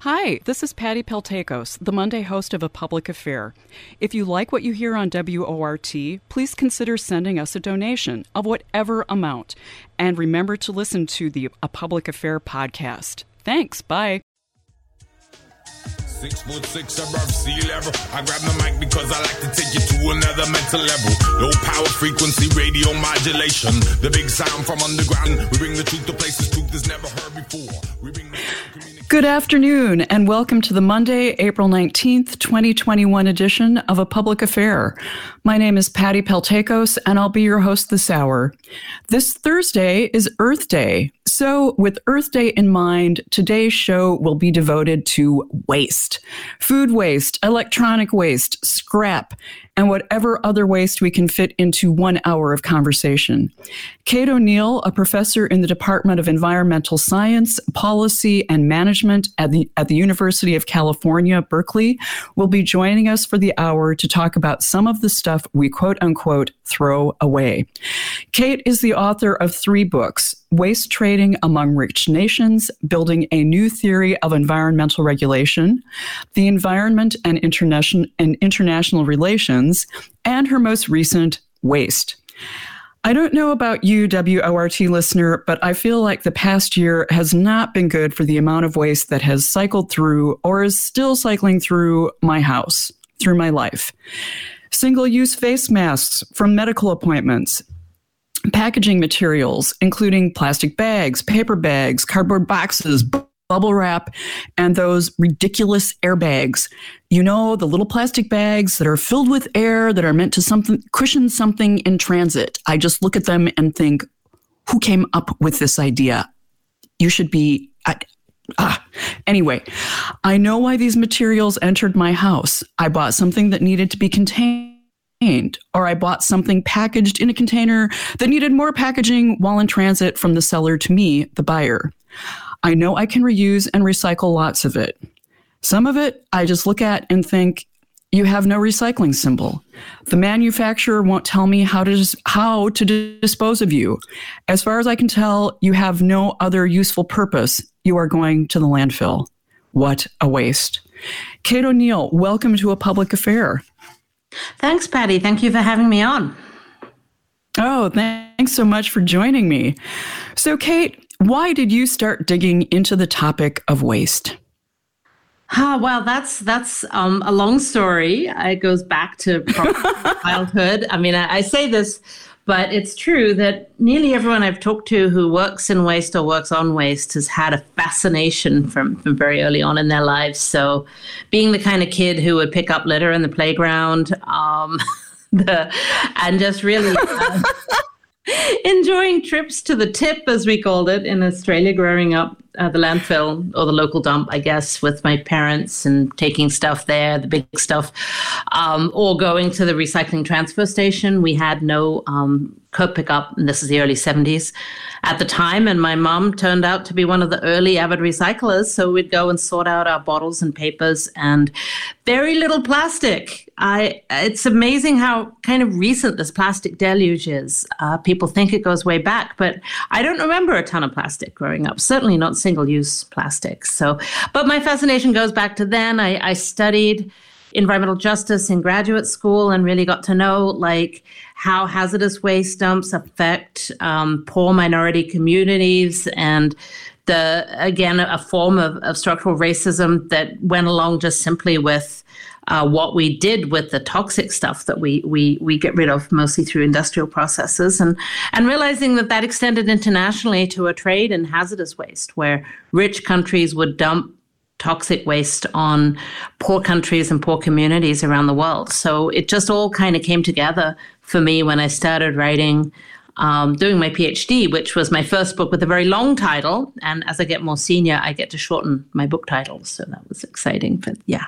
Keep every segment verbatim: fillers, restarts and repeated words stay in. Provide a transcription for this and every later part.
Hi, this is Patty Peltakos, the Monday host of A Public Affair. If you like what you hear on W O R T, please consider sending us a donation of whatever amount. And remember to listen to the A Public Affair podcast. Thanks. Bye. Six foot six above sea level. I grab the mic because I like to take you to another mental level. Low power frequency radio modulation. The big sound from underground. We bring the truth to places truth is never heard before. We bring the Good afternoon, and welcome to the Monday, April nineteenth, twenty twenty-one edition of A Public Affair. My name is Patty Peltakos, and I'll be your host this hour. This Thursday is Earth Day. So, with Earth Day in mind, today's show will be devoted to waste. Food waste, electronic waste, scrap, and whatever other waste we can fit into one hour of conversation. Kate O'Neill, a professor in the Department of Environmental Science, Policy, and Management at the, at the University of California, Berkeley, will be joining us for the hour to talk about some of the stuff we quote-unquote throw away. Kate is the author of three books: Waste Trading Among Rich Nations, Building a New Theory of Environmental Regulation, The Environment and International, and International Relations, and her most recent, Waste. I don't know about you, W O R T listener, but I feel like the past year has not been good for the amount of waste that has cycled through or is still cycling through my house, through my life. Single-use face masks from medical appointments, packaging materials, including plastic bags, paper bags, cardboard boxes, bu- bubble wrap, and those ridiculous airbags. You know, the little plastic bags that are filled with air that are meant to something cushion something in transit. I just look at them and think, who came up with this idea? You should be... I, ah. Anyway, I know why these materials entered my house. I bought something that needed to be contained. Or I bought something packaged in a container that needed more packaging while in transit from the seller to me, the buyer. I know I can reuse and recycle lots of it. Some of it I just look at and think, you have no recycling symbol. The manufacturer won't tell me how to dis- how to dispose of you. As far as I can tell, you have no other useful purpose. You are going to the landfill. What a waste. Kate O'Neill, welcome to A Public Affair. Thanks, Patty. Thank you for having me on. Oh, thanks so much for joining me. So, Kate, why did you start digging into the topic of waste? Ah, well, that's that's um, a long story. It goes back to childhood. I mean, I, I say this, but it's true that nearly everyone I've talked to who works in waste or works on waste has had a fascination from, from very early on in their lives. So being the kind of kid who would pick up litter in the playground um, the, and just really uh, enjoying trips to the tip, as we called it in Australia growing up, uh, the landfill or the local dump, I guess, with my parents and taking stuff there, the big stuff, um, or going to the recycling transfer station. We had no um, curb pickup, and this is the early seventies at the time. And my mom turned out to be one of the early avid recyclers. So we'd go and sort out our bottles and papers and very little plastic. I, it's amazing how kind of recent this plastic deluge is. Uh, people think it goes way back, but I don't remember a ton of plastic growing up, certainly not single-use plastic. So, but my fascination goes back to then. I, I studied environmental justice in graduate school and really got to know like how hazardous waste dumps affect um, poor minority communities and the, again, a form of, of structural racism that went along just simply with Uh, what we did with the toxic stuff that we we we get rid of mostly through industrial processes, and and realizing that that extended internationally to a trade in hazardous waste, where rich countries would dump toxic waste on poor countries and poor communities around the world. So it just all kind of came together for me when I started writing, um, doing my PhD, which was my first book with a very long title. And as I get more senior, I get to shorten my book titles. So that was exciting. But yeah.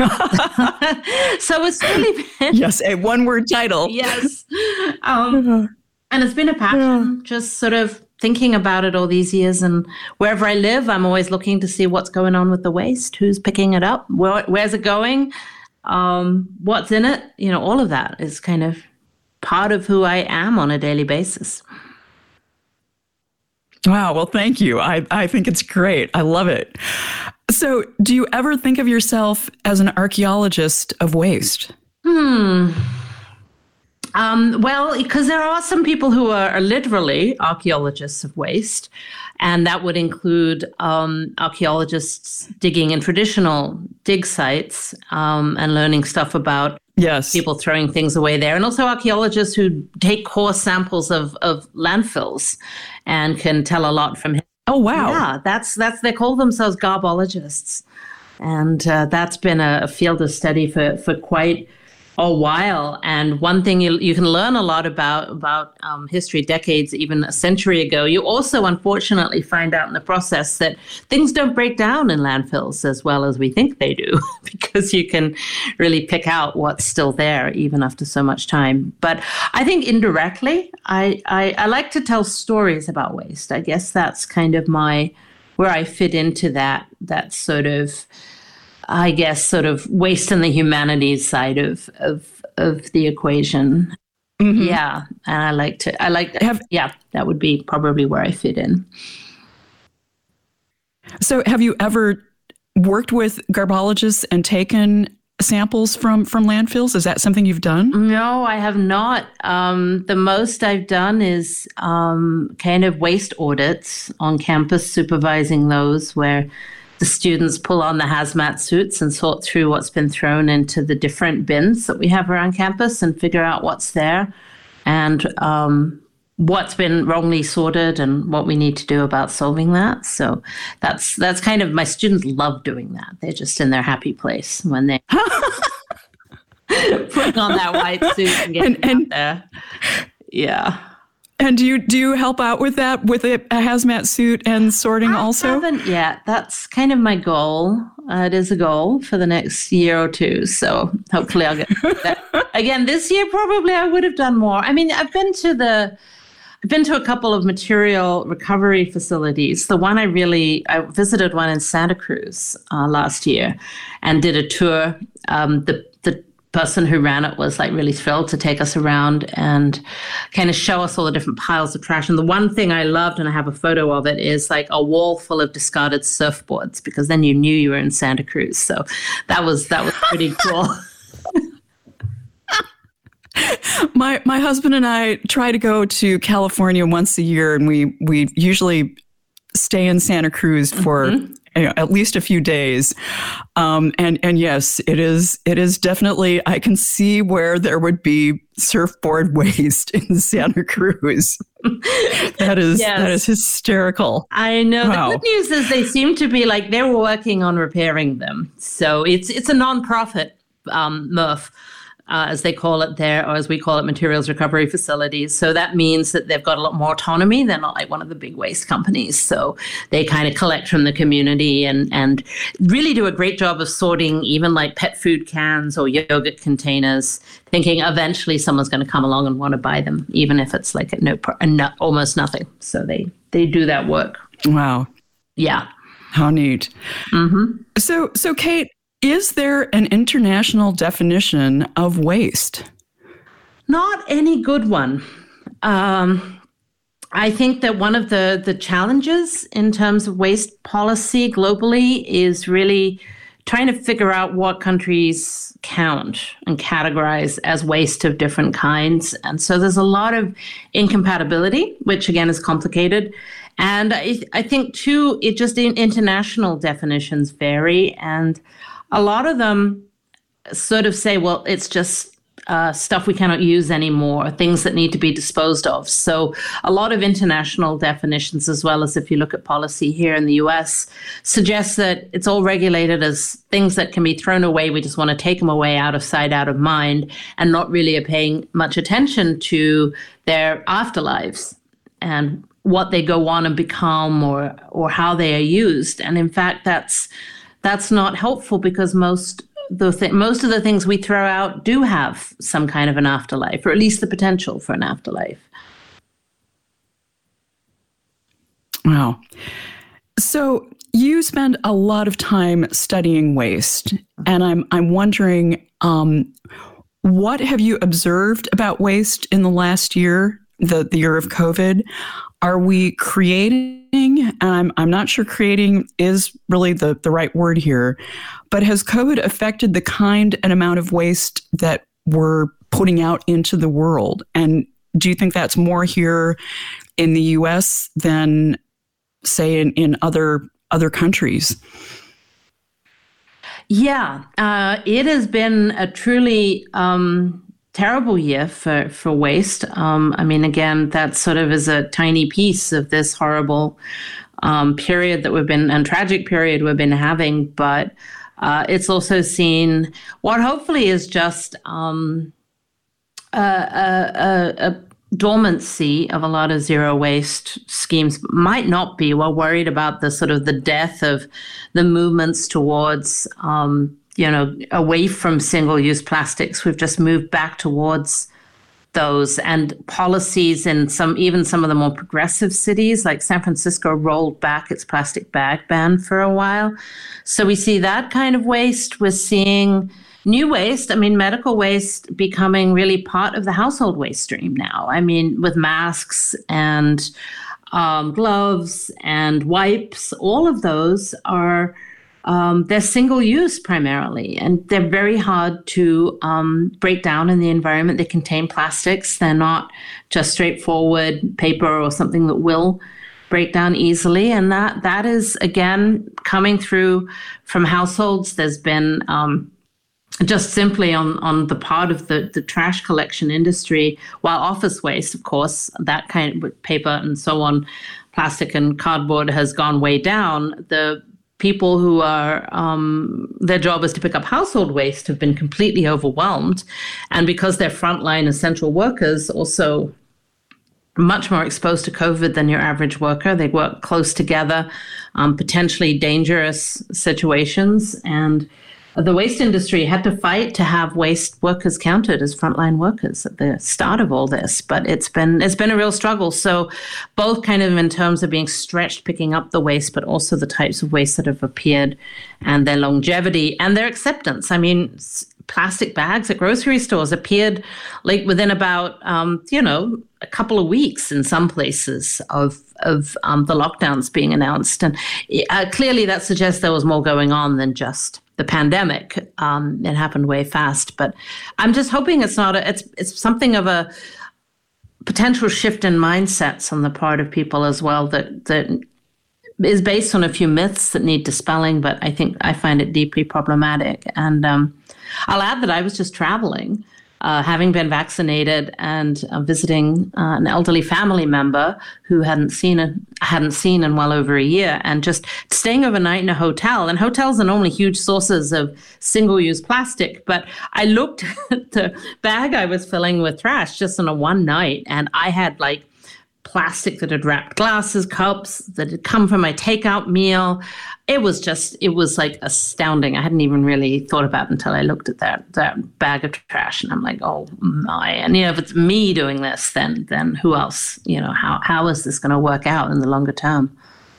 So it's really been... Yes, a one-word title. Yes. Um, and it's been a passion, just sort of thinking about it all these years. And wherever I live, I'm always looking to see what's going on with the waste, who's picking it up, where, where's it going, um, what's in it. You know, all of that is kind of part of who I am on a daily basis. Wow. Well, thank you. I, I think it's great. I love it. So, do you ever think of yourself as an archaeologist of waste? Hmm. Um, well, because there are some people who are, are literally archaeologists of waste, and that would include um, archaeologists digging in traditional dig sites um, and learning stuff about yes. people throwing things away there, and also archaeologists who take core samples of, of landfills and can tell a lot from history. Oh, wow. Yeah, that's, that's they call themselves garbologists. And uh, that's been a, a field of study for, for quite a while. And one thing you you can learn a lot about about um, history decades, even a century ago. You also, unfortunately, find out in the process that things don't break down in landfills as well as we think they do, because you can really pick out what's still there even after so much time. But I think indirectly, I, I, I like to tell stories about waste. I guess that's kind of my where I fit into that that sort of, I guess, sort of waste and the humanities side of of of the equation. Mm-hmm. Yeah, and I like to. I like. Have, yeah, that would be probably where I fit in. So, have you ever worked with garbologists and taken samples from from landfills? Is that something you've done? No, I have not. Um, the most I've done is um, kind of waste audits on campus, supervising those where the students pull on the hazmat suits and sort through what's been thrown into the different bins that we have around campus and figure out what's there and um, what's been wrongly sorted and what we need to do about solving that. So that's that's kind of, my students love doing that. They're just in their happy place when they putting on that white suit and getting and, and, out there. Yeah. And do you do you help out with that, with a, a hazmat suit and sorting I also? I haven't yet. That's kind of my goal. Uh, it is a goal for the next year or two. So hopefully I'll get that. Again, this year probably I would have done more. I mean, I've been to the, I've been to a couple of material recovery facilities. The one I really, I visited one in Santa Cruz uh, last year and did a tour. Um, the the person who ran it was like really thrilled to take us around and kind of show us all the different piles of trash. And the one thing I loved, and I have a photo of it, is like a wall full of discarded surfboards, because then you knew you were in Santa Cruz. So that was that was pretty cool. My my husband and I try to go to California once a year, and we we usually stay in Santa Cruz for mm-hmm. you know, at least a few days. Um, and and yes, it is it is definitely, I can see where there would be surfboard waste in Santa Cruz. That is yes. that is hysterical. I know. Wow. The good news is they seem to be like they're working on repairing them. So it's it's a nonprofit um, M R F. Uh, as they call it there, or as we call it, materials recovery facilities. So that means that they've got a lot more autonomy. They're not like one of the big waste companies. So they kind of collect from the community and, and really do a great job of sorting even like pet food cans or yogurt containers, thinking eventually someone's going to come along and want to buy them, even if it's like a no, a no, almost nothing. So they, they do that work. Wow. Yeah. How neat. Mm-hmm. So, so Kate, is there an international definition of waste? Not any good one. Um, I think that one of the, the challenges in terms of waste policy globally is really trying to figure out what countries count and categorize as waste of different kinds. And so there's a lot of incompatibility, which again is complicated. And I, I think too, it just in international definitions vary, and a lot of them sort of say, well, it's just uh, stuff we cannot use anymore, things that need to be disposed of. So a lot of international definitions, as well as if you look at policy here in the U S, suggests that it's all regulated as things that can be thrown away. We just want to take them away out of sight, out of mind, and not really are paying much attention to their afterlives and what they go on and become, or or how they are used. And in fact, that's That's not helpful, because most the th- most of the things we throw out do have some kind of an afterlife, or at least the potential for an afterlife. Wow. So you spend a lot of time studying waste, and I'm I'm wondering, um, what have you observed about waste in the last year the, the year of COVID, are we creating, and I'm, I'm not sure creating is really the, the right word here, but has COVID affected the kind and amount of waste that we're putting out into the world? And do you think that's more here in the U S than, say, in, in other other countries? Yeah, uh, it has been a truly um, terrible year for, for waste. Um, I mean, again, that sort of is a tiny piece of this horrible um, period that we've been, and tragic period we've been having, but uh, it's also seen what hopefully is just um, a, a, a dormancy of a lot of zero waste schemes. Might not be. We're worried about the sort of the death of the movements towards, um, you know, away from single-use plastics. We've just moved back towards those, and policies in some, even some of the more progressive cities like San Francisco rolled back its plastic bag ban for a while. So we see that kind of waste. We're seeing new waste, I mean, medical waste becoming really part of the household waste stream now. I mean, with masks and um, gloves and wipes, all of those are, um, they're single use primarily, and they're very hard to um, break down in the environment. They contain plastics. They're not just straightforward paper or something that will break down easily. And that that is, again, coming through from households. There's been um, just simply on, on the part of the, the trash collection industry, while office waste, of course, that kind of paper and so on, plastic and cardboard has gone way down. The people who are, um, their job is to pick up household waste have been completely overwhelmed. And because they're frontline essential workers, also much more exposed to COVID than your average worker. They work close together, um, potentially dangerous situations. And the waste industry had to fight to have waste workers counted as frontline workers at the start of all this, but it's been it's been a real struggle. So both kind of in terms of being stretched, picking up the waste, but also the types of waste that have appeared and their longevity and their acceptance. I mean, plastic bags at grocery stores appeared like within about, um, you know, a couple of weeks in some places of of um, the lockdowns being announced. And uh, clearly that suggests there was more going on than just the pandemic. Um, it happened way fast, but I'm just hoping it's not a, it's it's something of a potential shift in mindsets on the part of people as well that that is based on a few myths that need dispelling, but I think I find it deeply problematic. And um, I'll add that I was just traveling, uh, having been vaccinated, and uh, visiting uh, an elderly family member who hadn't seen a, hadn't seen in well over a year, and just staying overnight in a hotel. And hotels are normally huge sources of single-use plastic, but I looked at the bag I was filling with trash just on a one night, and I had like plastic that had wrapped glasses, cups that had come from my takeout meal. It was just, it was like astounding. I hadn't even really thought about it until I looked at that that bag of trash, and I'm like, oh my. And you know, if it's me doing this, then then who else? You know, how how is this going to work out in the longer term?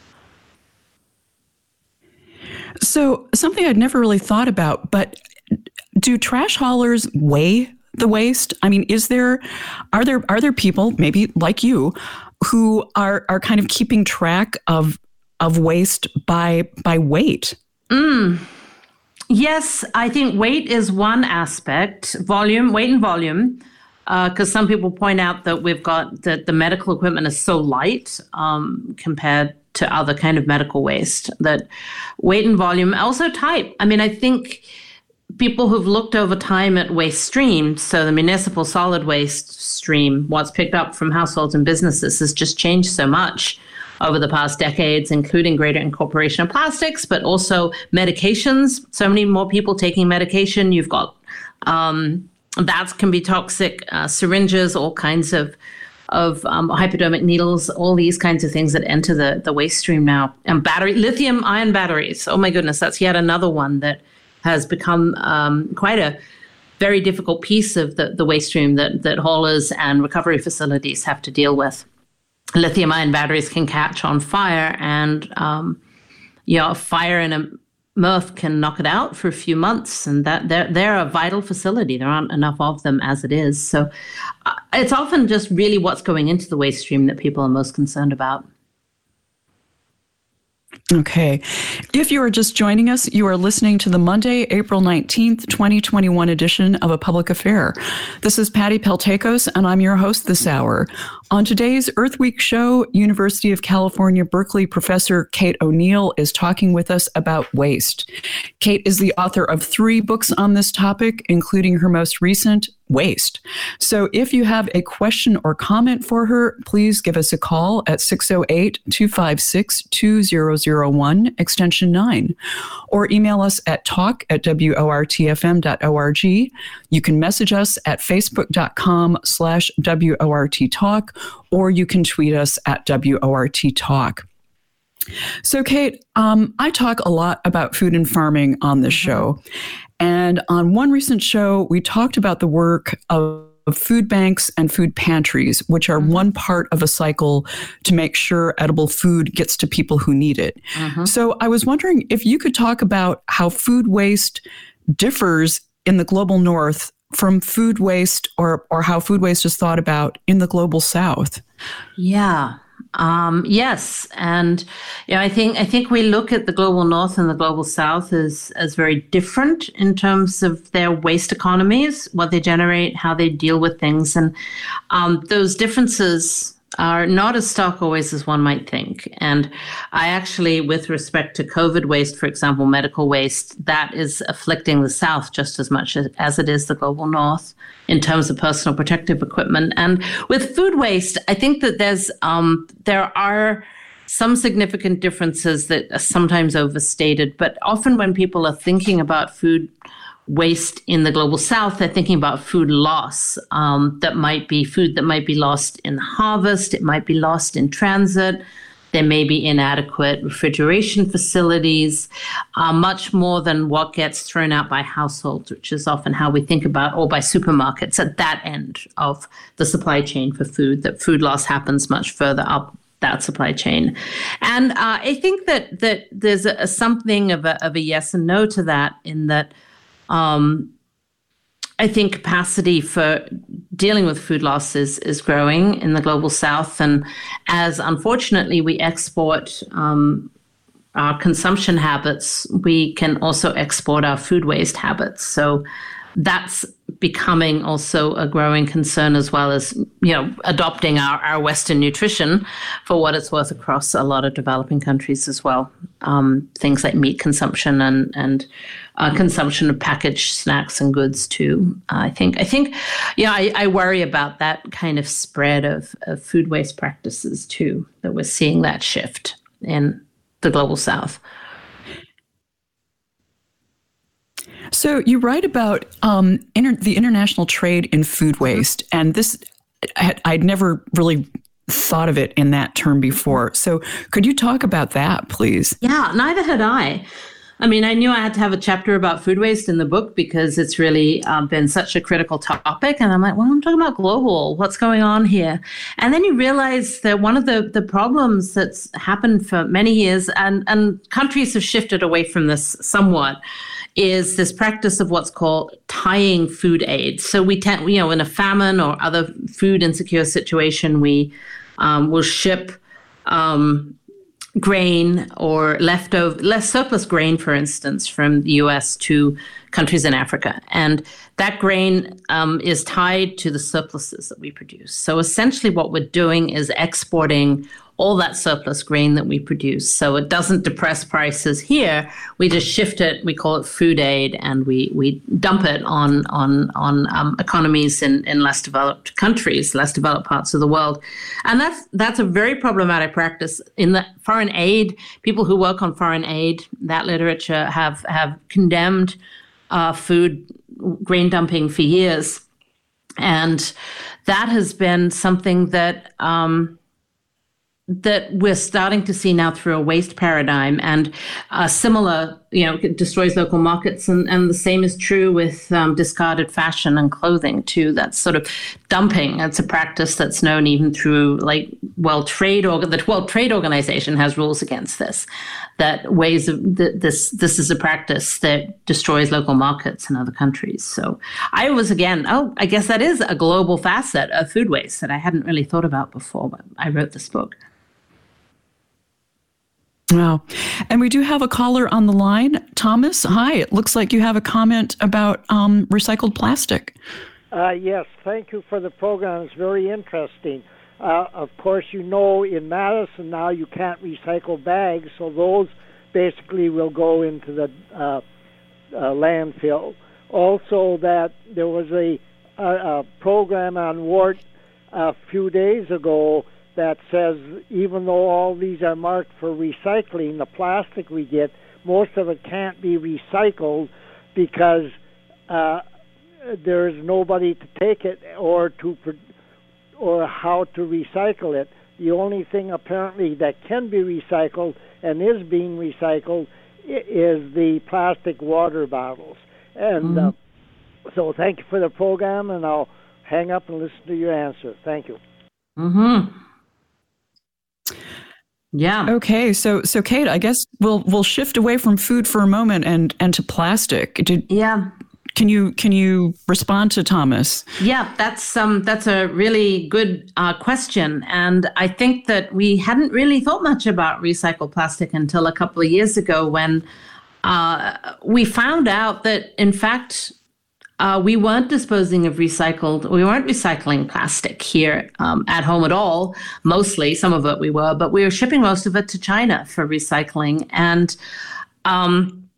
So something I'd never really thought about, but do trash haulers weigh the waste? I mean, is there, are there, are there people maybe like you who are, are kind of keeping track of, of waste by, by weight? Mm. Yes, I think weight is one aspect, volume, weight and volume, because uh, some people point out that we've got that the medical equipment is so light um, compared to other kind of medical waste, that weight and volume, also type. I mean, I think people who've looked over time at waste streams, so the municipal solid waste stream, what's picked up from households and businesses, has just changed so much over the past decades, including greater incorporation of plastics, but also medications. So many more people taking medication. You've got um, that can be toxic, uh, syringes, all kinds of of um, hypodermic needles, all these kinds of things that enter the, the waste stream now. And battery, lithium ion batteries. Oh my goodness, that's yet another one that has become um, quite a very difficult piece of the, the waste stream that, that haulers and recovery facilities have to deal with. Lithium-ion batteries can catch on fire, and um, you know, fire in a mirth can knock it out for a few months, and that they're they're a vital facility. There aren't enough of them as it is. So uh, it's often just really what's going into the waste stream that people are most concerned about. Okay. If you are just joining us, you are listening to the Monday, April nineteenth, twenty twenty-one edition of A Public Affair. This is Patty Peltakos, and I'm your host this hour. On today's Earth Week show, University of California, Berkeley professor Kate O'Neill is talking with us about waste. Kate is the author of three books on this topic, including her most recent, Waste. So if you have a question or comment for her, please give us a call at six oh eight, two five six, two zero zero one, extension nine, or email us at talk at w o r t f m dot org. You can message us at facebook.com slash WORT talk, or you can tweet us at W O R T talk. So, Kate, um, I talk a lot about food and farming on this show. And on one recent show, we talked about the work of food banks and food pantries, which are mm-hmm. one part of a cycle to make sure edible food gets to people who need it. Mm-hmm. So I was wondering if you could talk about how food waste differs in the global north from food waste, or or how food waste is thought about in the global south. Yeah. Um, yes, and yeah, I think I think we look at the global north and the global south as as very different in terms of their waste economies, what they generate, how they deal with things, and um, those differences are not as stark always as one might think. And I actually, with respect to COVID waste, for example, medical waste, that is afflicting the South just as much as, as it is the global North in terms of personal protective equipment. And with food waste, I think that there's um, there are some significant differences that are sometimes overstated, but often when people are thinking about food waste in the global south, they're thinking about food loss. Um, that might be food that might be lost in harvest. It might be lost in transit. There may be inadequate refrigeration facilities, uh, much more than what gets thrown out by households, which is often how we think about, or by supermarkets at that end of the supply chain for food, that food loss happens much further up that supply chain. And uh, I think that that there's a, a something of a, of a yes and no to that, in that Um, I think capacity for dealing with food loss is, is growing in the global south. And as unfortunately we export um, our consumption habits, we can also export our food waste habits. So that's becoming also a growing concern, as well as, you know, adopting our, our Western nutrition for what it's worth across a lot of developing countries as well. Um, things like meat consumption and and uh, consumption of packaged snacks and goods too. Uh, I think I think, yeah, I, I worry about that kind of spread of, of food waste practices too, that we're seeing that shift in the global south. So you write about um, inter- the international trade in food waste, and this, I'd never really thought of it in that term before. So could you talk about that, please? Yeah, neither had I. I mean, I knew I had to have a chapter about food waste in the book because it's really um, been such a critical topic. And I'm like, well, I'm talking about global. What's going on here? And then you realize that one of the, the problems that's happened for many years, and, and countries have shifted away from this somewhat, is this practice of what's called tying food aid. So we tend, you know, in a famine or other food insecure situation, we um, will ship um, grain or leftover, less surplus grain, for instance, from the U S to countries in Africa. And that grain um, is tied to the surpluses that we produce. So essentially what we're doing is exporting all that surplus grain that we produce. So it doesn't depress prices here. We just shift it. We call it food aid, and we we dump it on on on um, economies in, in less developed countries, less developed parts of the world. And that's that's a very problematic practice. In the foreign aid, people who work on foreign aid, that literature have have condemned uh, food grain dumping for years, and that has been something that. Um, that we're starting to see now through a waste paradigm. And a similar you know, it destroys local markets. And, and the same is true with um, discarded fashion and clothing, too. That's sort of dumping. That's a practice that's known even through, like, World Trade Org- the World Trade Organization has rules against this, that ways of th- this, this is a practice that destroys local markets in other countries. So I was, again, oh, I guess that is a global facet of food waste that I hadn't really thought about before when I wrote this book. Wow. And we do have a caller on the line. Thomas, hi. It looks like you have a comment about um, recycled plastic. Uh, yes, thank you for the program. It's very interesting. Uh, of course, you know, in Madison now you can't recycle bags, so those basically will go into the uh, uh, landfill. Also, that there was a, a, a program on W A R T a few days ago that says even though all these are marked for recycling, the plastic we get, most of it can't be recycled because uh, there's nobody to take it or to or how to recycle it. The only thing apparently that can be recycled and is being recycled is the plastic water bottles. And mm-hmm. uh, so thank you for the program, and I'll hang up and listen to your answer. Thank you. Mm-hmm. Yeah. Okay. So, so Kate, I guess we'll we'll shift away from food for a moment and and to plastic. Did, yeah. Can you can you respond to Thomas? Yeah, that's um that's a really good uh, question, and I think that we hadn't really thought much about recycled plastic until a couple of years ago when uh, we found out that in fact. Uh, we weren't disposing of recycled, we weren't recycling plastic here um, at home at all, mostly, some of it we were, but we were shipping most of it to China for recycling. And um,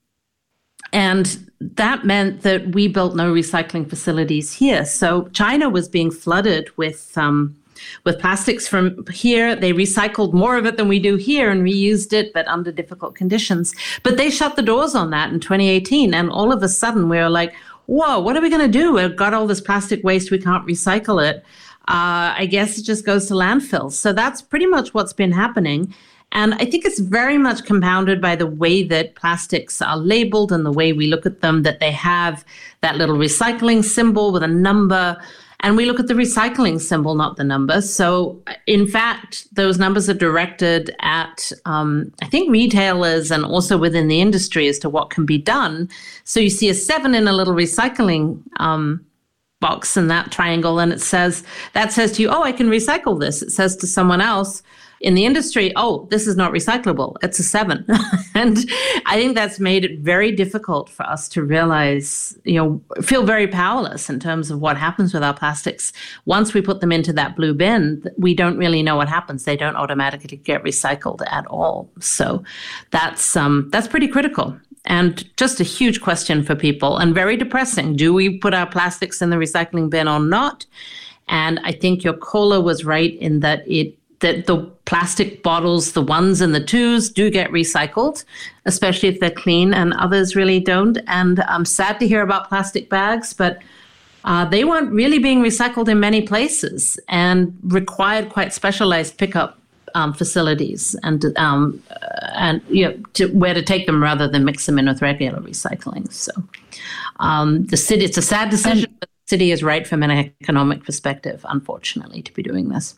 and that meant that we built no recycling facilities here. So China was being flooded with um, with plastics from here. They recycled more of it than we do here and reused it, but under difficult conditions. But they shut the doors on that in twenty eighteen. And all of a sudden we were like, whoa, what are we going to do? We've got all this plastic waste. We can't recycle it. Uh, I guess it just goes to landfills. So that's pretty much what's been happening. And I think it's very much compounded by the way that plastics are labeled and the way we look at them, that they have that little recycling symbol with a number. And we look at the recycling symbol, not the number. So in fact, those numbers are directed at, um, I think, retailers and also within the industry as to what can be done. So you see a seven in a little recycling um, box in that triangle, and it says, that says to you, oh, I can recycle this. It says to someone else in the industry, oh, this is not recyclable. It's a seven. And I think that's made it very difficult for us to realize, you know, feel very powerless in terms of what happens with our plastics. Once we put them into that blue bin, we don't really know what happens. They don't automatically get recycled at all. So that's um, that's pretty critical. And just a huge question for people and very depressing. Do we put our plastics in the recycling bin or not? And I think your caller was right in that it that the plastic bottles, the ones and the twos, do get recycled, especially if they're clean, and others really don't. And I'm sad to hear about plastic bags, but uh, they weren't really being recycled in many places and required quite specialized pickup um, facilities and um, and you know to, where to take them rather than mix them in with regular recycling. So um, the city, it's a sad decision, and, but the city is right from an economic perspective, unfortunately, to be doing this.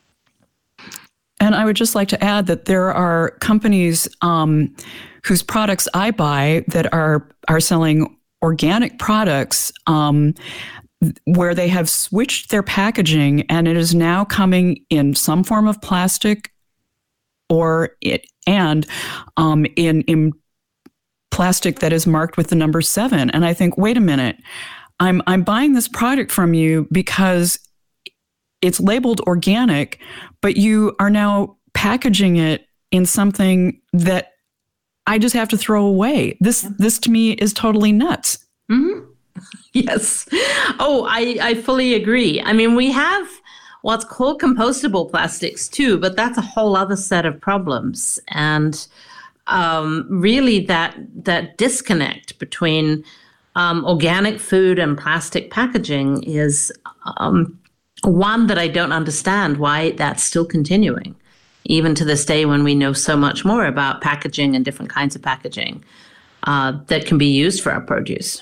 And I would just like to add that there are companies um, whose products I buy that are are selling organic products um, where they have switched their packaging, and it is now coming in some form of plastic or it and um, in in plastic that is marked with the number seven. And I think, wait a minute, I'm I'm buying this product from you because it's labeled organic, but you are now packaging it in something that I just have to throw away. This, this to me is totally nuts. Mm-hmm. Yes. Oh, I, I fully agree. I mean, we have what's called compostable plastics too, but that's a whole other set of problems. And um, really that, that disconnect between um, organic food and plastic packaging is um, one that I don't understand why that's still continuing, even to this day when we know so much more about packaging and different kinds of packaging. uh, that can be used for our produce.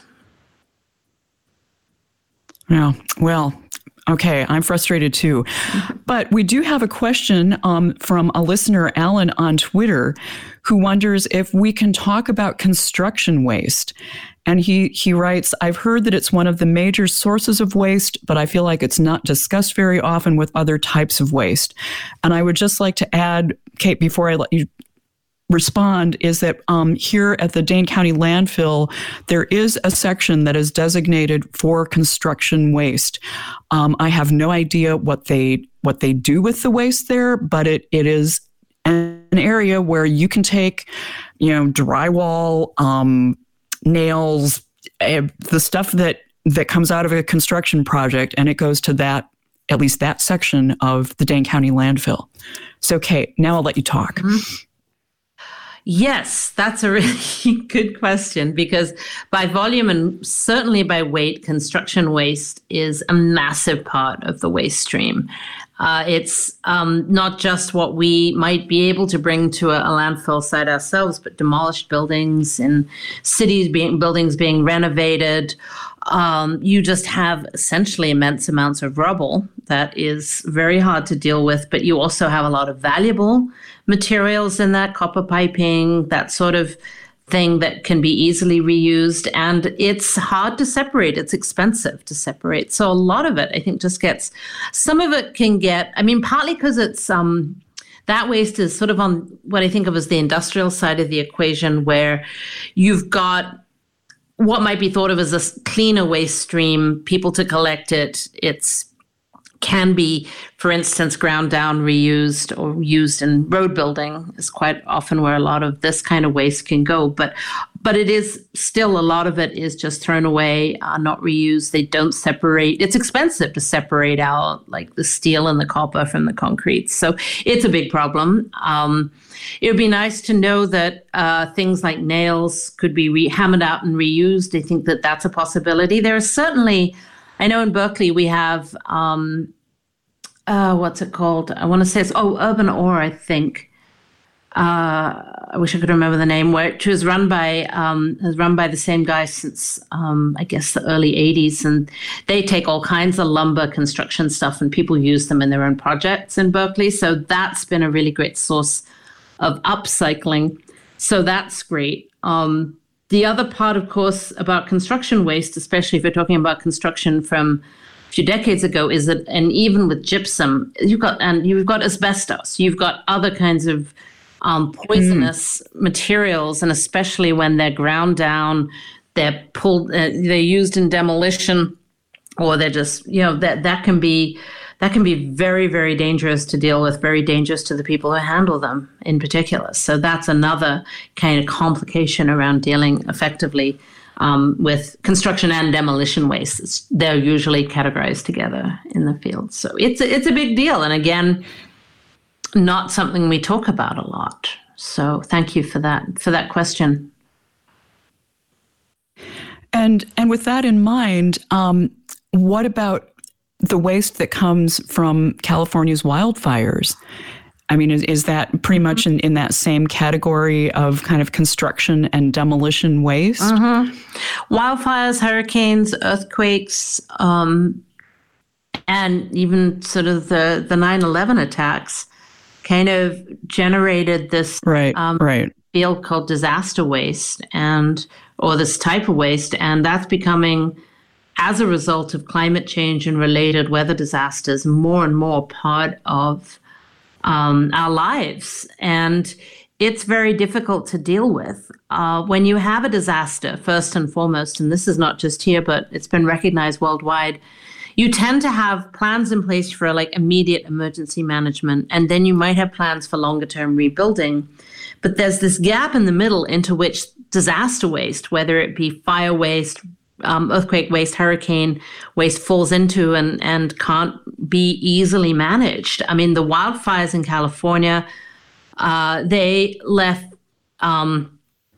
Yeah, well, okay, I'm frustrated too. But we do have a question um, from a listener, Alan, on Twitter, who wonders if we can talk about construction waste. And he, he writes, I've heard that it's one of the major sources of waste, but I feel like it's not discussed very often with other types of waste. And I would just like to add, Kate, before I let you respond, is that um, here at the Dane County landfill, there is a section that is designated for construction waste. Um, I have no idea what they what they do with the waste there, but it it is an area where you can take, you know, drywall, um, nails, uh, the stuff that that comes out of a construction project, and it goes to that, at least that section of the Dane County landfill. So, Kate, now I'll let you talk. Mm-hmm. Yes, that's a really good question, because by volume and certainly by weight, construction waste is a massive part of the waste stream. Uh, it's um, not just what we might be able to bring to a, a landfill site ourselves, but demolished buildings and cities being buildings being renovated. Um, you just have essentially immense amounts of rubble that is very hard to deal with, but you also have a lot of valuable materials in that, copper piping, that sort of thing that can be easily reused. And it's hard to separate. It's expensive to separate. So a lot of it, I think, just gets, some of it can get, I mean, partly because it's, um, that waste is sort of on what I think of as the industrial side of the equation, where you've got what might be thought of as a cleaner waste stream, people to collect it. It's can be, for instance, ground down, reused, or used in road building is quite often where a lot of this kind of waste can go. But but it is still, a lot of it is just thrown away, uh, not reused. They don't separate. It's expensive to separate out like the steel and the copper from the concrete. So it's a big problem. Um, it would be nice to know that uh, things like nails could be re- hammered out and reused. I think that that's a possibility. There is certainly, I know in Berkeley we have, um, uh, what's it called? I want to say it's, oh, Urban Ore, I think. Uh, I wish I could remember the name, which was run by, um, has run by the same guy since, um, I guess, the early eighties. And they take all kinds of lumber construction stuff and people use them in their own projects in Berkeley. So that's been a really great source of upcycling. So that's great. Um, The other part, of course, about construction waste, especially if you're talking about construction from a few decades ago, is that, and even with gypsum, you've got, and you've got asbestos, you've got other kinds of um, poisonous mm. materials, and especially when they're ground down, they're pulled, uh, they're used in demolition, or they're just, you know, that that can be. That can be very, very dangerous to deal with, very dangerous to the people who handle them in particular. So that's another kind of complication around dealing effectively um, with construction and demolition waste. It's, they're usually categorized together in the field. So it's a, it's a big deal. And again, not something we talk about a lot. So thank you for that, for that question. And, and with that in mind, um, what about the waste that comes from California's wildfires? I mean, is, is that pretty much in, in that same category of kind of construction and demolition waste? Mm-hmm. Wildfires, hurricanes, earthquakes, um, and even sort of the, the nine eleven attacks kind of generated this right, um, right. field called disaster waste, and or this type of waste, and that's becoming, as a result of climate change and related weather disasters, more and more part of um, our lives. And it's very difficult to deal with. Uh, when you have a disaster, first and foremost, and this is not just here, but it's been recognized worldwide, you tend to have plans in place for like immediate emergency management, and then you might have plans for longer term rebuilding. But there's this gap in the middle into which disaster waste, whether it be fire waste, Um, earthquake waste, hurricane waste, falls into and, and can't be easily managed. I mean, the wildfires in California, uh, they left um,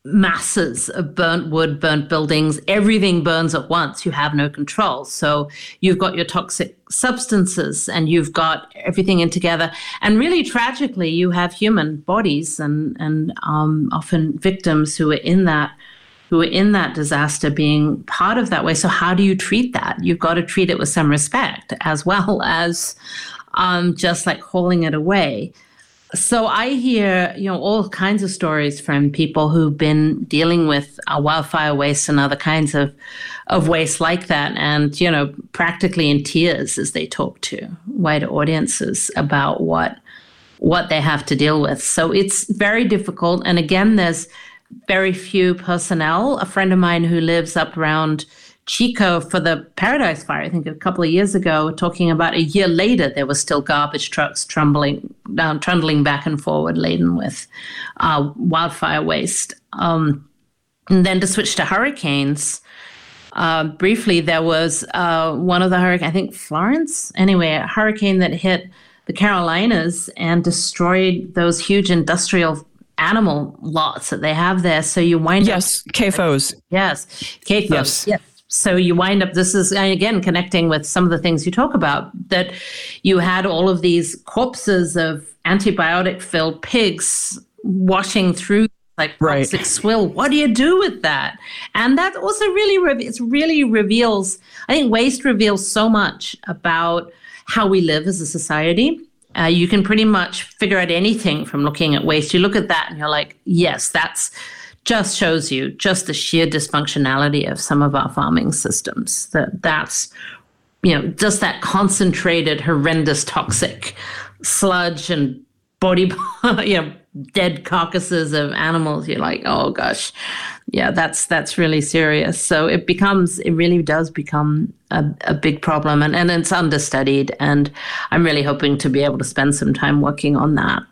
masses of burnt wood, burnt buildings. Everything burns at once. You have no control. So you've got your toxic substances and you've got everything in together. And really tragically, you have human bodies and, and um, often victims who are in that who are in that disaster being part of that way. So how do you treat that? You've got to treat it with some respect as well as um, just like hauling it away. So I hear, you know, all kinds of stories from people who've been dealing with uh, wildfire waste and other kinds of, of waste like that. And, you know, practically in tears as they talk to wider audiences about what, what they have to deal with. So it's very difficult. And again, there's very few personnel. A friend of mine who lives up around Chico for the Paradise Fire, I think a couple of years ago, talking about a year later, there were still garbage trucks trundling down, trundling back and forward, laden with uh, wildfire waste. Um, and then to switch to hurricanes, uh, briefly, there was uh, one of the hurricanes, I think Florence, anyway, a hurricane that hit the Carolinas and destroyed those huge industrial animal lots that they have there. So you wind yes, up... Yes, C A F Os. Yes, C A F Os. Yes. Yes. So you wind up, this is, again, connecting with some of the things you talk about, that you had all of these corpses of antibiotic-filled pigs washing through like right. toxic swill. What do you do with that? And that also really, it really reveals, I think waste reveals so much about how we live as a society. Uh, you can pretty much figure out anything from looking at waste. You look at that and you're like, yes, that's just shows you just the sheer dysfunctionality of some of our farming systems. That that's, you know, just that concentrated, horrendous, toxic sludge and body, you know, dead carcasses of animals. You're like, oh gosh, yeah, that's that's really serious. So it becomes, it really does become a, a big problem, and, and it's understudied. And I'm really hoping to be able to spend some time working on that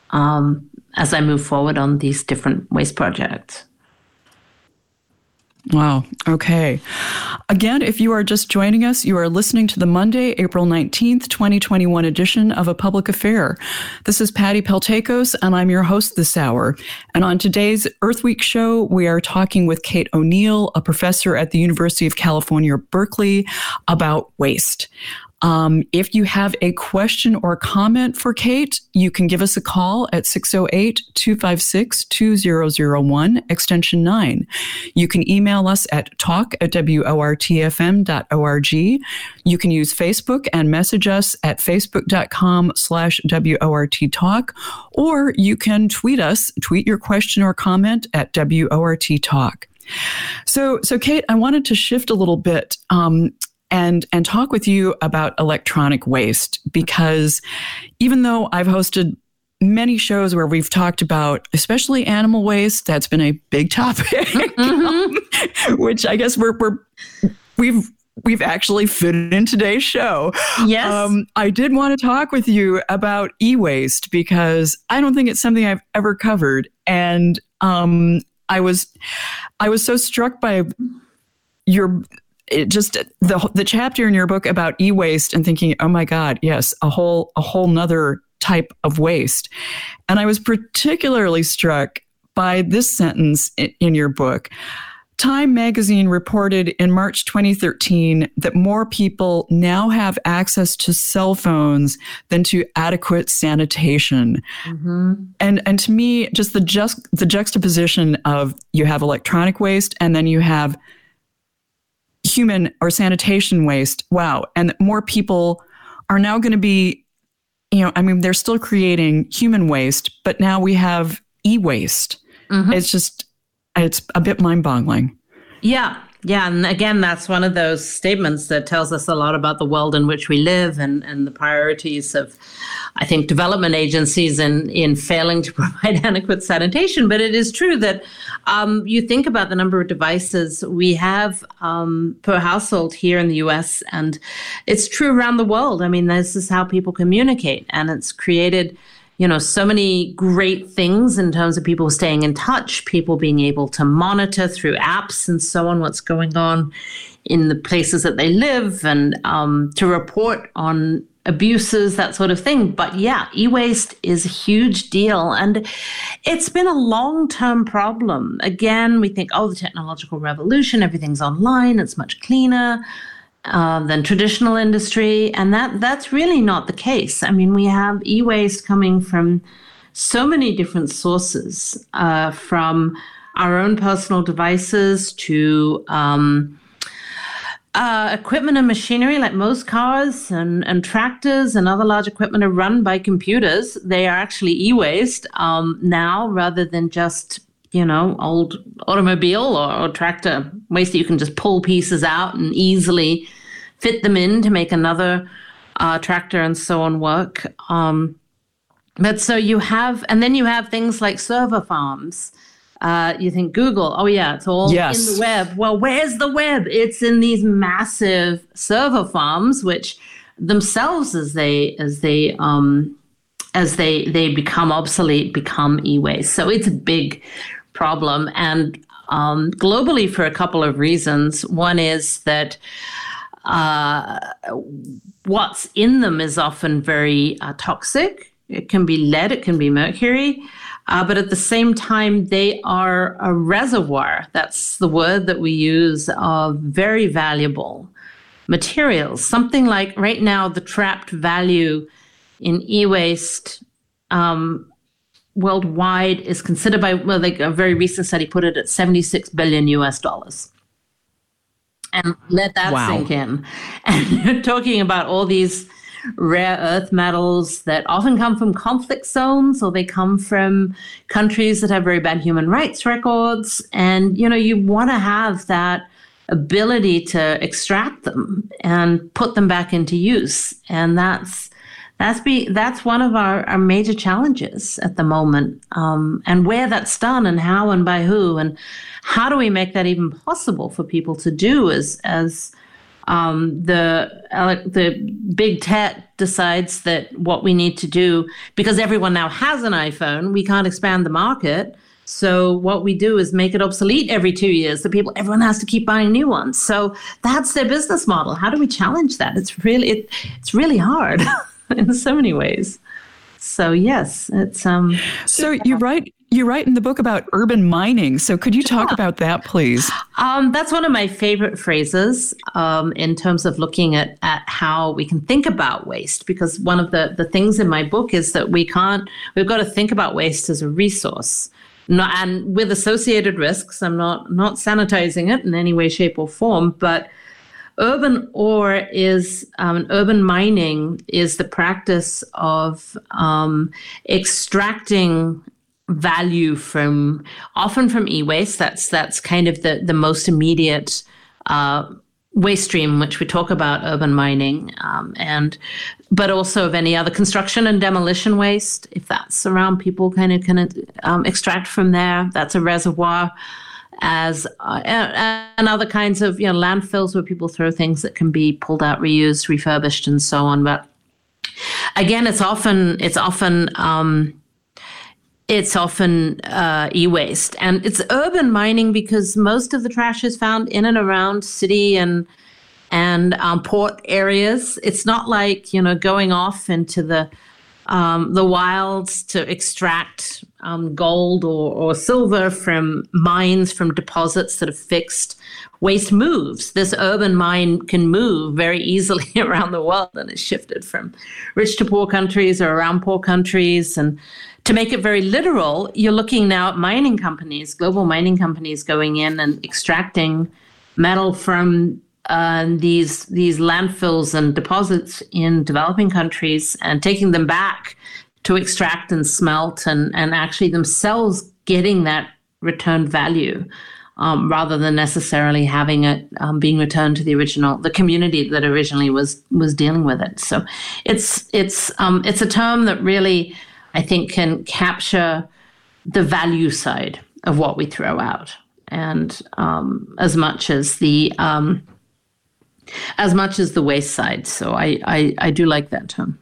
um, as I move forward on these different waste projects. Wow. Okay. Again, if you are just joining us, you are listening to the Monday, April nineteenth, twenty twenty-one edition of A Public Affair. This is Patty Peltakos, and I'm your host this hour. And on today's Earth Week show, we are talking with Kate O'Neill, a professor at the University of California, Berkeley, about waste. Um, if you have a question or comment for Kate, you can give us a call at six oh eight, two five six, two oh oh one, extension nine. You can email us at talk at w o r t f m dot org. You can use Facebook and message us at facebook.com slash WORT talk, or you can tweet us, tweet your question or comment at W O R T talk. So, so Kate, I wanted to shift a little bit, um, and and talk with you about electronic waste, because even though I've hosted many shows where we've talked about, especially animal waste, that's been a big topic, mm-hmm. which I guess we're we're we've we've actually fitted in today's show. Yes, um, I did want to talk with you about e-waste, because I don't think it's something I've ever covered, and um, I was I was so struck by your. It just the the chapter in your book about e-waste, and thinking, oh my God, yes, a whole a whole nother type of waste. And I was particularly struck by this sentence in, in your book. Time magazine reported in March twenty thirteen that more people now have access to cell phones than to adequate sanitation. Mm-hmm. And and to me, just the just the juxtaposition of you have electronic waste and then you have human or sanitation waste. Wow. And more people are now going to be, you know, I mean, they're still creating human waste, but now we have e-waste. Mm-hmm. It's just, it's a bit mind-boggling. Yeah. Yeah. And again, that's one of those statements that tells us a lot about the world in which we live, and, and the priorities of, I think, development agencies in, in failing to provide adequate sanitation. But it is true that um, you think about the number of devices we have um, per household here in the U S, and it's true around the world. I mean, this is how people communicate, and it's created, you know, so many great things in terms of people staying in touch, people being able to monitor through apps and so on what's going on in the places that they live, and um, to report on abuses, that sort of thing. But yeah, e-waste is a huge deal. And it's been a long-term problem. Again, we think, oh, the technological revolution, everything's online, it's much cleaner uh, than traditional industry. And that that's really not the case. I mean, we have e-waste coming from so many different sources, uh, from our own personal devices to um, Uh, equipment and machinery, like most cars and, and tractors and other large equipment, are run by computers. They are actually e-waste um, now, rather than just, you know, old automobile or, or tractor waste that you can just pull pieces out and easily fit them in to make another uh, tractor and so on work. Um, but so you have, and then you have things like server farms. Uh, you think Google, oh yeah, it's all yes. in the web. Well, where's the web? It's in these massive server farms, which themselves, as they as they um, as they they become obsolete, become e-waste. So it's a big problem, and um, globally for a couple of reasons. One is that uh, what's in them is often very uh, toxic. It can be lead, it can be mercury. Uh, but at the same time, they are a reservoir. That's the word that we use, of very valuable materials. Something like right now, the trapped value in e-waste um, worldwide is considered by, well, like a very recent study put it at seventy-six billion U S dollars. And let that wow. sink in. And you're talking about all these rare earth metals that often come from conflict zones, or they come from countries that have very bad human rights records. And, you know, you want to have that ability to extract them and put them back into use. And that's that's be that's one of our, our major challenges at the moment. Um, and where that's done and how and by who, and how do we make that even possible for people to do as as Um, the uh, the big tech decides that what we need to do, because everyone now has an iPhone, we can't expand the market. So what we do is make it obsolete every two years. The people, everyone has to keep buying new ones. So that's their business model. How do we challenge that? It's really it, it's really hard in so many ways. So yes, it's um. So you write. You write in the book about urban mining. So could you talk yeah. about that, please? Um, that's one of my favorite phrases um, in terms of looking at, at how we can think about waste, because one of the, the things in my book is that we can't, we've got to think about waste as a resource, not, and with associated risks. I'm not, not sanitizing it in any way, shape, or form, but urban ore is, um, urban mining is the practice of um, extracting value from, often from e-waste. That's that's kind of the, the most immediate uh, waste stream, which we talk about urban mining, um, and but also of any other construction and demolition waste. If that's around, people kind of can um, extract from there. That's a reservoir. As uh, and other kinds of, you know, landfills where people throw things that can be pulled out, reused, refurbished, and so on. But again, it's often it's often um, It's often uh, e-waste, and it's urban mining because most of the trash is found in and around city and and um, port areas. It's not like, you know, going off into the um, the wilds to extract um, gold or, or silver from mines, from deposits that are fixed. Waste moves. This urban mine can move very easily around the world, and it's shifted from rich to poor countries or around poor countries. And to make it very literal, you're looking now at mining companies, global mining companies going in and extracting metal from uh, these these landfills and deposits in developing countries and taking them back to extract and smelt, and, and actually themselves getting that returned value, um, rather than necessarily having it um, being returned to the original, the community that originally was was dealing with it. So it's it's um, it's a term that really, I think, can capture the value side of what we throw out, and um, as much as the um, as much as the waste side. So I, I I do like that term.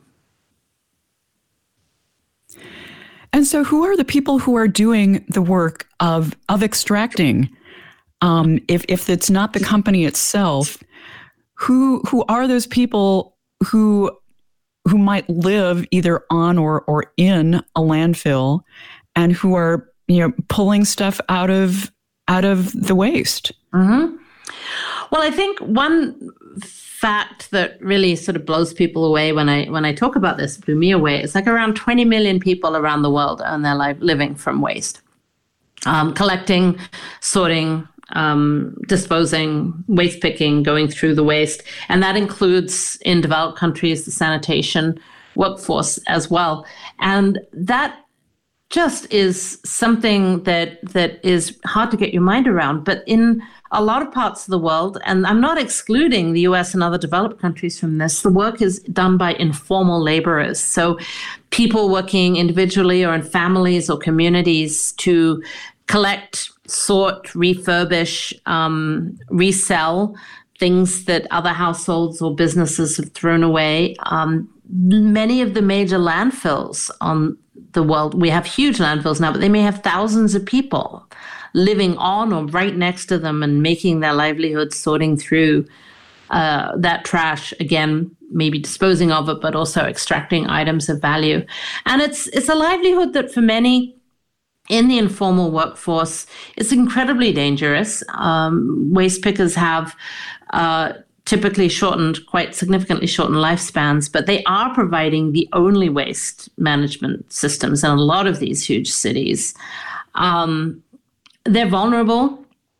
And so, who are the people who are doing the work of of extracting? Um, if if it's not the company itself, who who are those people who who might live either on or or in a landfill, and who are, you know, pulling stuff out of out of the waste. Mm-hmm. Well, I think one fact that really sort of blows people away when I when I talk about this, blew me away, it's like around twenty million people around the world earn their life living from waste, um, collecting, sorting, um, disposing, waste picking, going through the waste, and that includes in developed countries the sanitation workforce as well, and that just is something that that is hard to get your mind around. But in a lot of parts of the world, and I'm not excluding the U S and other developed countries from this, the work is done by informal laborers. So people working individually or in families or communities to collect, sort, refurbish, um, resell things that other households or businesses have thrown away. Um, many of the major landfills on the world, we have huge landfills now, but they may have thousands of people living on or right next to them and making their livelihood sorting through uh, that trash, again, maybe disposing of it, but also extracting items of value. And it's it's a livelihood that for many in the informal workforce is incredibly dangerous. Um, waste pickers have uh, typically shortened, quite significantly shortened lifespans, but they are providing the only waste management systems in a lot of these huge cities. Um, They're vulnerable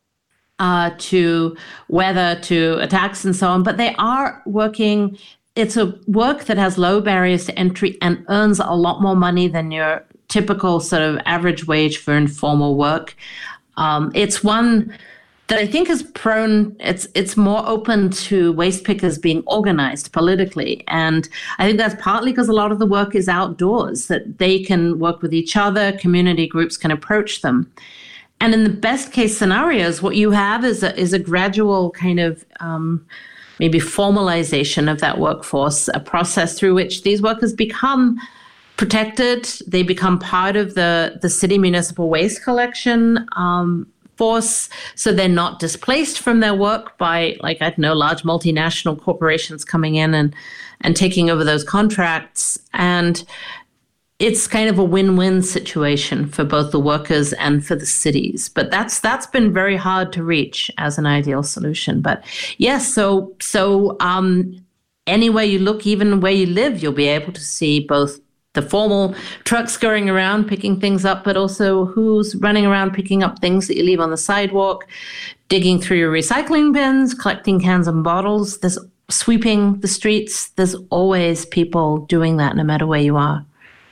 uh, to weather, to attacks and so on, but they are working. It's a work that has low barriers to entry and earns a lot more money than your typical sort of average wage for informal work. Um, it's one that I think is prone, it's it's more open to waste pickers being organized politically. And I think that's partly because a lot of the work is outdoors, that they can work with each other, community groups can approach them. And in the best case scenarios, what you have is a, is a gradual kind of um, maybe formalization of that workforce, a process through which these workers become protected. They become part of the, the city municipal waste collection um, force. So they're not displaced from their work by, like, I don't know, large multinational corporations coming in and, and taking over those contracts. And it's kind of a win-win situation for both the workers and for the cities. But that's that's been very hard to reach as an ideal solution. But yes, so so um, anywhere you look, even where you live, you'll be able to see both the formal trucks going around picking things up, but also who's running around picking up things that you leave on the sidewalk, digging through your recycling bins, collecting cans and bottles. There's sweeping the streets. There's always people doing that no matter where you are.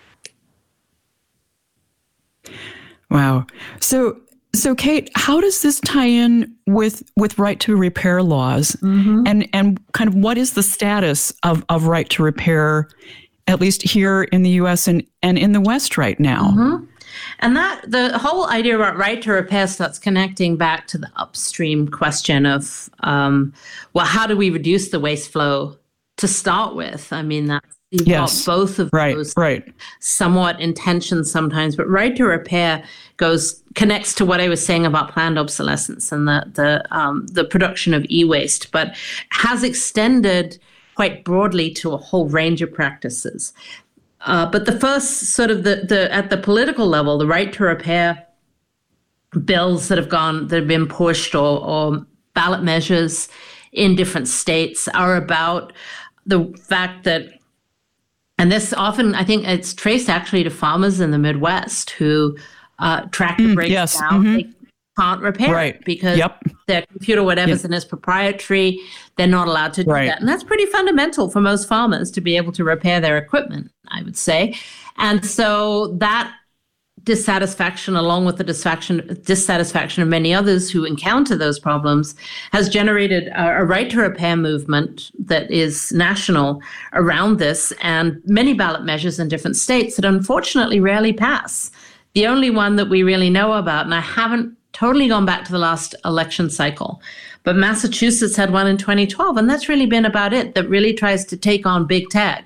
Wow. So, so Kate, how does this tie in with with right to repair laws, mm-hmm. and and kind of what is the status of, of right to repair, at least here in the U S and, and in the West right now? Mm-hmm. And that the whole idea about right to repair starts connecting back to the upstream question of, um, well, how do we reduce the waste flow to start with? I mean, that's You've yes. got both of right, those right. somewhat in tension sometimes, but right to repair goes connects to what I was saying about planned obsolescence and the the um, the production of e-waste, but has extended quite broadly to a whole range of practices. Uh, but the first sort of the the at the political level, the right to repair bills that have gone that have been pushed or, or ballot measures in different states are about the fact that. And this often, I think it's traced actually to farmers in the Midwest who uh, tractor mm, breaks yes. down. Mm-hmm. They can't repair right. it because yep. their computer, whatever's yep. in is proprietary. They're not allowed to do right. that. And that's pretty fundamental for most farmers to be able to repair their equipment, I would say. And so that dissatisfaction, along with the dissatisfaction, dissatisfaction of many others who encounter those problems, has generated a, a right to repair movement that is national around this, and many ballot measures in different states that unfortunately rarely pass. The only one that we really know about, and I haven't totally gone back to the last election cycle, but Massachusetts had one in twenty twelve, and that's really been about it, that really tries to take on big tech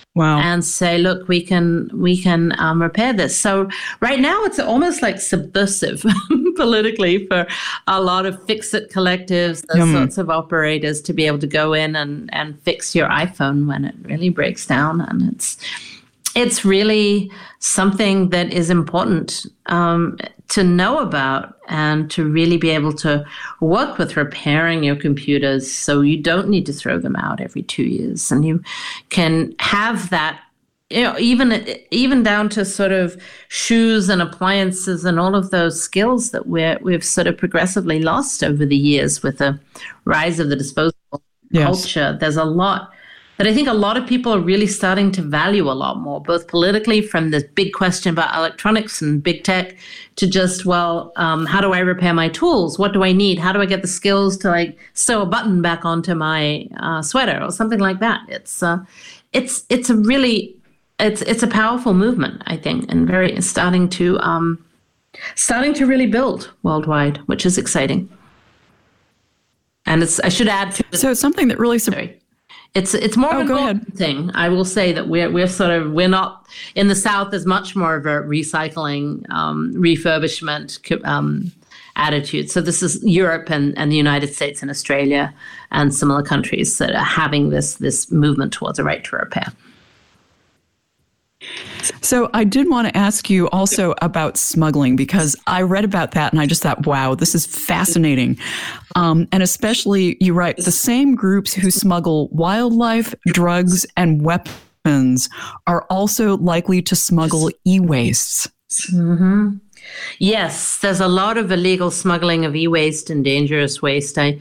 Wow. And say, look, we can we can um, repair this. So right now it's almost like subversive politically for a lot of fix-it collectives, those mm. sorts of operators to be able to go in and, and fix your iPhone when it really breaks down. And it's it's really something that is important um, to know about and to really be able to work with repairing your computers so you don't need to throw them out every two years. And you can have that, you know, even even down to sort of shoes and appliances and all of those skills that we're, we've sort of progressively lost over the years with the rise of the disposable yes. culture. There's a lot that I think a lot of people are really starting to value a lot more, both politically from this big question about electronics and big tech to just, well, um, how do I repair my tools? What do I need? How do I get the skills to like sew a button back onto my uh, sweater or something like that? It's uh, it's it's a really it's it's a powerful movement, I think, and very starting to um, starting to really build worldwide, which is exciting. And it's I should add to so something that really. Sorry. It's it's more oh, of a northern thing. I will say that we're we're sort of we're not in the South. There's much more of a recycling, um, refurbishment um, attitude. So this is Europe and, and the United States and Australia and similar countries that are having this this movement towards a right to repair. So I did want to ask you also about smuggling, because I read about that and I just thought, wow, this is fascinating. Um, and especially, you write, the same groups who smuggle wildlife, drugs, and weapons are also likely to smuggle e-wastes. Mm-hmm. Yes, there's a lot of illegal smuggling of e-waste and dangerous waste. I,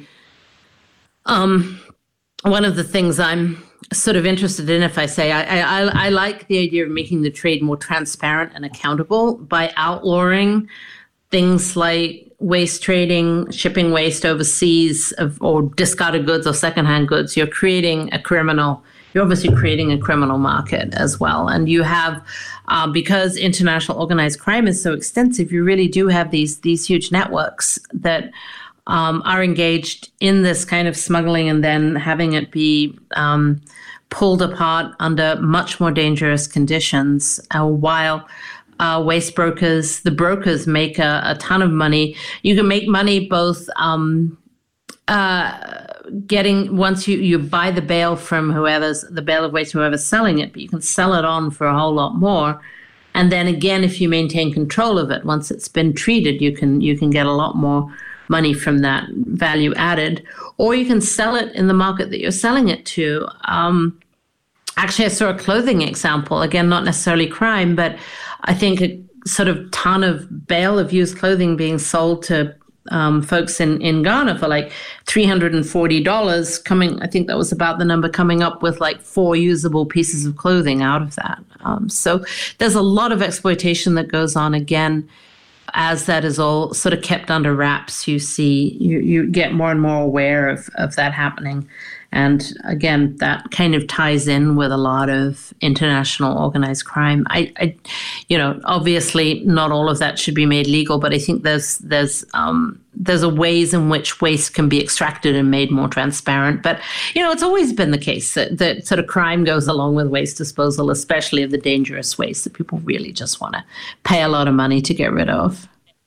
um, one of the things I'm sort of interested in, if I say, I, I, I like the idea of making the trade more transparent and accountable by outlawing things like waste trading, shipping waste overseas, of, or discarded goods or secondhand goods. You're creating a criminal, you're obviously creating a criminal market as well. And you have, uh, because international organized crime is so extensive, you really do have these these huge networks that Um, are engaged in this kind of smuggling and then having it be um, pulled apart under much more dangerous conditions, uh, while uh, waste brokers, the brokers make a, a ton of money. You can make money both um, uh, getting, once you, you buy the bale from whoever's, the bale of waste, whoever's selling it, but you can sell it on for a whole lot more. And then again, if you maintain control of it, once it's been treated, you can you can get a lot more money from that value added, or you can sell it in the market that you're selling it to. Um, actually, I saw a clothing example, again, not necessarily crime, but I think a sort of ton of bale of used clothing being sold to um, folks in, in Ghana for like three hundred forty dollars coming, I think that was about the number, coming up with like four usable pieces of clothing out of that. Um, so there's a lot of exploitation that goes on, again. As that is all sort of kept under wraps, you see, you, you get more and more aware of, of that happening. And again, that kind of ties in with a lot of international organized crime. I, I you know, obviously not all of that should be made legal, but I think there's there's um, there's a ways in which waste can be extracted and made more transparent. But, you know, it's always been the case that, that sort of crime goes along with waste disposal, especially of the dangerous waste that people really just want to pay a lot of money to get rid of.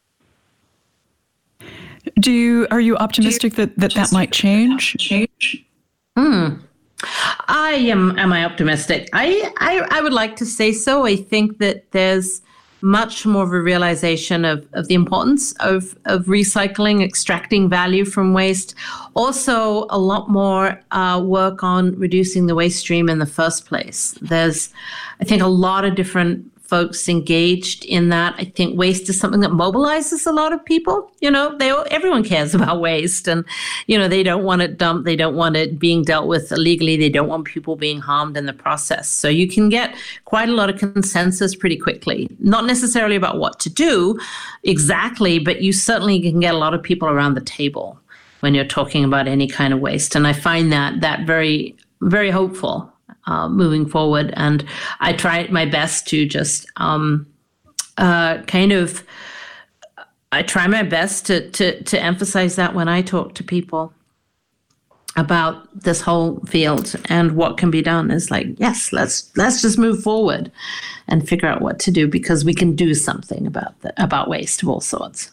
Do you, are you optimistic that that, that might change? Change? Hmm. I am. Am I optimistic? I, I I would like to say so. I think that there's much more of a realization of, of the importance of, of recycling, extracting value from waste. Also, a lot more uh, work on reducing the waste stream in the first place. There's, I think, a lot of different folks engaged in that. I think waste is something that mobilizes a lot of people. You know, they everyone cares about waste, and you know, they don't want it dumped, they don't want it being dealt with illegally, they don't want people being harmed in the process. So you can get quite a lot of consensus pretty quickly. Not necessarily about what to do exactly, but you certainly can get a lot of people around the table when you're talking about any kind of waste. And I find that that very, very hopeful. Uh, moving forward, and I try my best to just um, uh, kind of, I try my best to to to emphasize that when I talk to people. about this whole field and what can be done is like, yes, let's let's just move forward and figure out what to do, because we can do something about the, about waste of all sorts.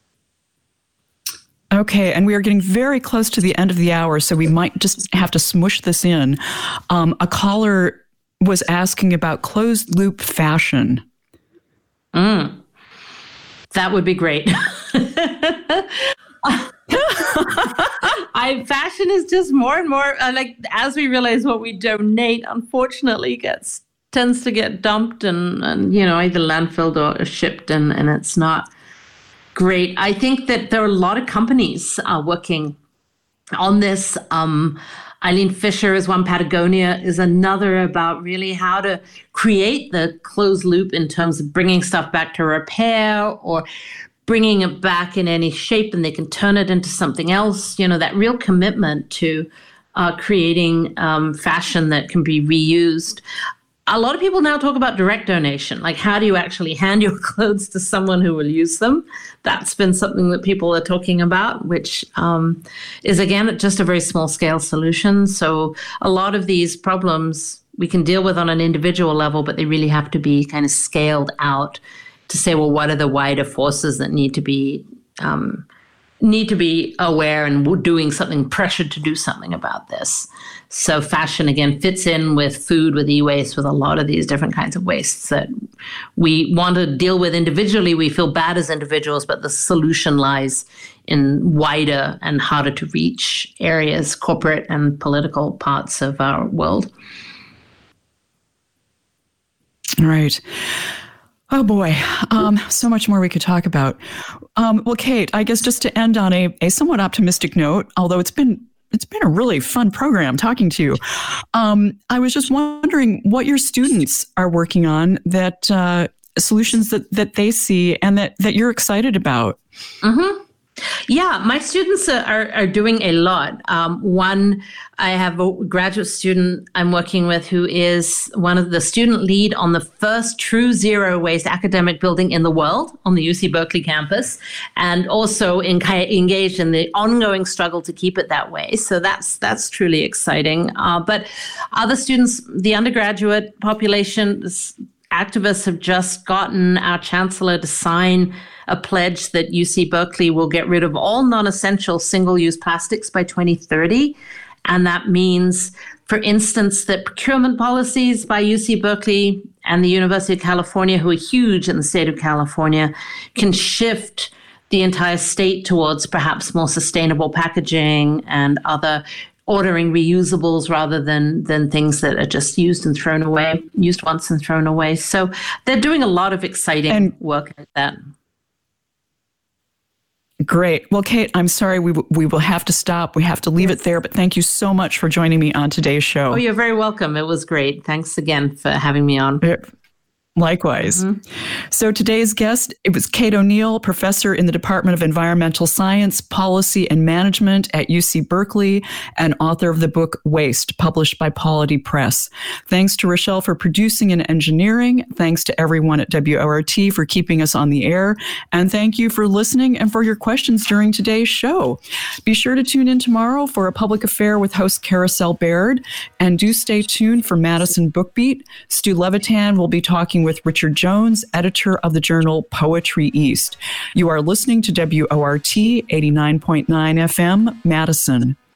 Okay, and we are getting very close to the end of the hour, so we might just have to smush this in. Um, a caller was asking about closed-loop fashion. Mm. That would be great. I fashion is just more and more uh, like, as we realize what we donate, unfortunately, gets tends to get dumped and, and you know, either landfilled or shipped, and, and it's not great. I think that there are a lot of companies uh, working on this. Um, Eileen Fisher is one. Patagonia is another, about really how to create the closed loop in terms of bringing stuff back to repair or bringing it back in any shape, and they can turn it into something else. You know, that real commitment to uh, creating um, fashion that can be reused. A lot of people now talk about direct donation, like how do you actually hand your clothes to someone who will use them? That's been something that people are talking about, which um, is, again, just a very small scale solution. So a lot of these problems we can deal with on an individual level, but they really have to be kind of scaled out to say, well, what are the wider forces that need to be um, need to be aware and doing something, pressured to do something about this. So fashion, again, fits in with food, with e-waste, with a lot of these different kinds of wastes that we want to deal with individually. We feel bad as individuals, but the solution lies in wider and harder to reach areas, corporate and political parts of our world. Right. Oh, boy. Um, so much more we could talk about. Um, well, Kate, I guess just to end on a, a somewhat optimistic note, although it's been it's been a really fun program talking to you, um, I was just wondering what your students are working on, that uh, solutions that, that they see and that, that you're excited about. Mm-hmm. Yeah, my students are, are doing a lot. Um, one, I have a graduate student I'm working with who is one of the student lead on the first true zero waste academic building in the world on the U C Berkeley campus, and also in, engaged in the ongoing struggle to keep it that way. So that's that's truly exciting. Uh, but other students, the undergraduate population, activists have just gotten our chancellor to sign a pledge that U C Berkeley will get rid of all non-essential single-use plastics by twenty thirty. And that means, for instance, that procurement policies by U C Berkeley and the University of California, who are huge in the state of California, can shift the entire state towards perhaps more sustainable packaging and other ordering reusables rather than than things that are just used and thrown away, used once and thrown away. So they're doing a lot of exciting and work like that. Great. Well, Kate, I'm sorry, we w- we will have to stop. We have to leave yes. it there, but thank you so much for joining me on today's show. Oh, you're very welcome. It was great. Thanks again for having me on. Likewise. Mm-hmm. So today's guest, it was Kate O'Neill, professor in the Department of Environmental Science, Policy and Management at U C Berkeley, and author of the book Waste, published by Polity Press. Thanks to Rochelle for producing and engineering. Thanks to everyone at W O R T for keeping us on the air. And thank you for listening and for your questions during today's show. Be sure to tune in tomorrow for A Public Affair with host Carousel Baird. And do stay tuned for Madison Book Beat. Stu Levitan will be talking with with Richard Jones, editor of the journal Poetry East. You are listening to W O R T eighty-nine point nine F M, Madison.